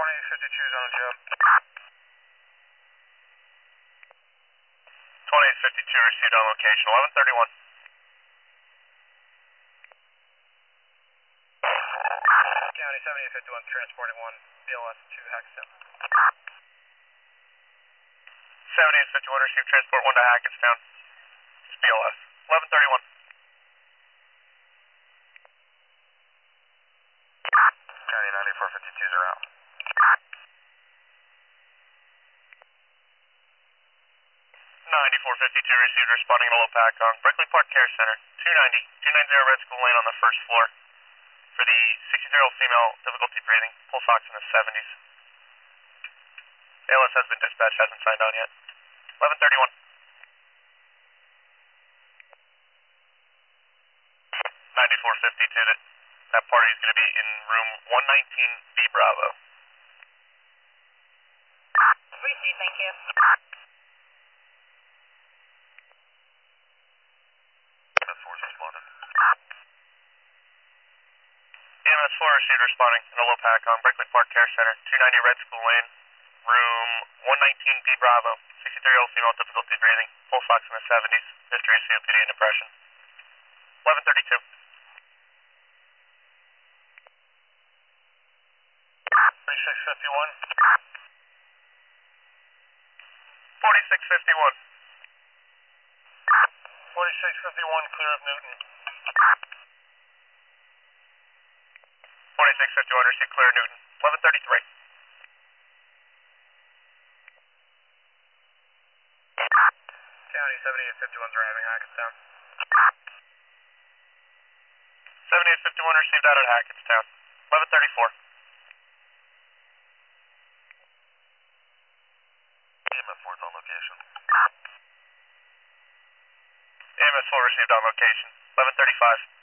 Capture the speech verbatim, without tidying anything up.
twenty fifty-two is on the job. twenty fifty-two received on location, eleven thirty-one. County seventy fifty-one transporting one, B L S to Hackettstown. seventy fifty-one received transport one to Hackettstown. It's B L S, eleven thirty-one. County ninety-four fifty-twos are out. ninety-four fifty-two received responding to Lopakong, Berkeley Park Care Center, two ninety, two ninety Red School Lane on the first floor. For the sixty-year-old female, difficulty breathing, pulse ox in the seventies. A L S has been dispatched, hasn't signed on yet. eleven thirty-one. ninety-four fifty-two, that, that party is going to be in room one nineteen B Bravo. Receive, thank you. That's force responding. E M S four received responding in the Lopakong, Berkeley Park Care Center, two ninety Red School Lane, room one nineteen B Bravo, sixty-three-year-old female, difficulty breathing, pulse ox in the seventies, history of C O P D and depression. eleven thirty-two. thirty-six fifty-one. forty-six fifty-one. forty-six fifty-one, clear of Newton. forty-six fifty-one received clear Newton, eleven thirty-three. County seventy-eight fifty-one's arriving Hackettstown. seventy-eight fifty-one received out at Hackettstown, eleven thirty-four. E M S four's on location. E M S four received on location, eleven thirty-five.